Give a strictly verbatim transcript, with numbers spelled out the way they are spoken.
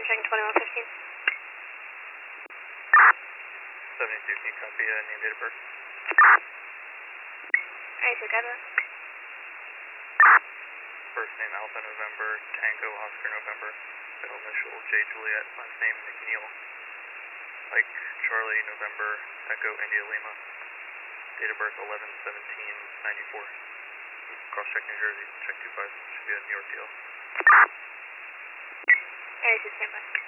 checking twenty-one fifteen. seventy-two, can you copy uh, name, date of birth? eighty-two, got it. First name Alpha November, Tango Oscar November, middle initial J Juliet, last name McNeil. Like Charlie November, Echo India Lima. Date of birth eleven seventeen ninety-four. Cross check New Jersey, check two five, should be a New York deal. eighty-two, standby.